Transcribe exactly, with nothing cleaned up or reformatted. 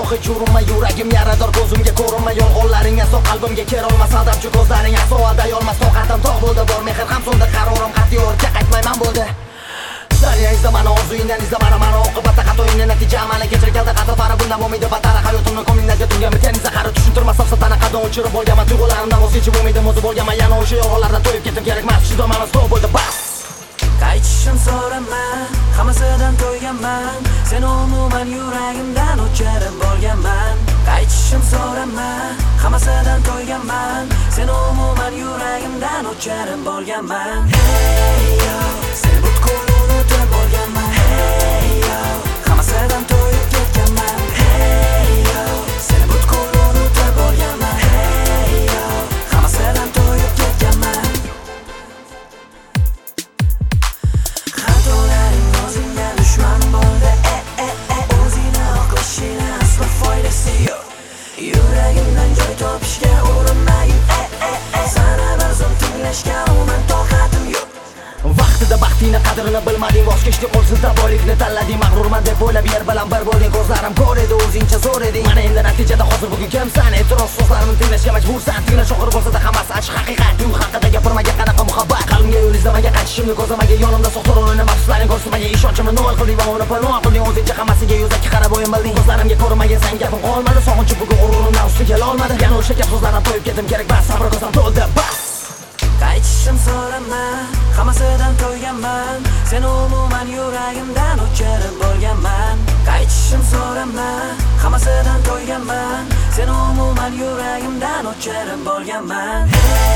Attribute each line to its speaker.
Speaker 1: hech urinma yuragim yarador ko'zimga ko'rinma yolg'onlaring aso qalbimga kelolmas adabchi ko'zlaring aso aldayolmas toqatim tog' bo'ldi bor mehr ham so'ndi qarorim qat'iy o'rga qaytmayman bo'ldi Daryo izla mani orzuyingdan izla mani mani oqibatda xatoyingni natija amali kechir keldi qatafari bundan umidi batara hayotimni ko'nglimga tungan bitgan zahari tushuntirmas safsatani qadam o'chirib bo'lganman tuyg'ularimdan voz kechib umidim o'zi bo'lganman yana o'sha yolg'onlardan to'yib ketdim kerakmas chidolman stop bo'ldi bas
Speaker 2: Qaytishim so'raman hammasidan to'yganman seni umuman yuragimdan o'chirib bo'lganman Qaytishim so'raman hammasidan to'yganman seni umuman yuragimdan o'chirib bo'lganman Hey yo seni butkul unutib bo'lganman Hey yo hammasidan to'yib ketganman Hey yo seni butkul unutib bo'lganman Hey yo hammasidan to'yib ketganman Xatolaring o'zingga dushman bo'ldi e e e o'zingni oqlashing aslo foydasi yo'q Yuragimdan joy topishga urinmagin e e e sana bir zum tinglashga umuman toqatim yo'q
Speaker 1: Vaqtida baxtingni qadrini bilmading voz kechding qo'l siltab boylikni tanlading mag'rurman deb o'ylab yer bilan bir bo'lding ko'zlarim ko'r edi o'zingcha zo'r eding mana endi natijada hozir bugun kimsan e'tiroz so'zlarimni tinglashga majbursan tinglash og'ir bo'lsa-da hammasi ochiq haqiqat u haqida gapirmaga qanaqa muhabbat qalbimga yo'l izlamaga qaytishimni ko'zlamaga yonimda soxta rolini mafsuslaring ko'rsatmaga ishonchimni nol qilding va uni panoh qilding o'zingcha hammasiga yuzaki qarab o'yin bilding ko'zlarimga ko'rinmagan san gapim qolmadi sog'inchi bugun g'ururimdan ustiga kelolmadi yana o'sha gap so'zlardan to'yib ketdim kerak bas sabr ko'zim to'ldi bas
Speaker 2: Qaytishim so'raman hammasidan to'yganman seni umuman yuragimdan o'chirib bo'lganman Qaytishim so'raman hammasidan to'yganman seni umuman yuragimdan o'chirib bo'lganman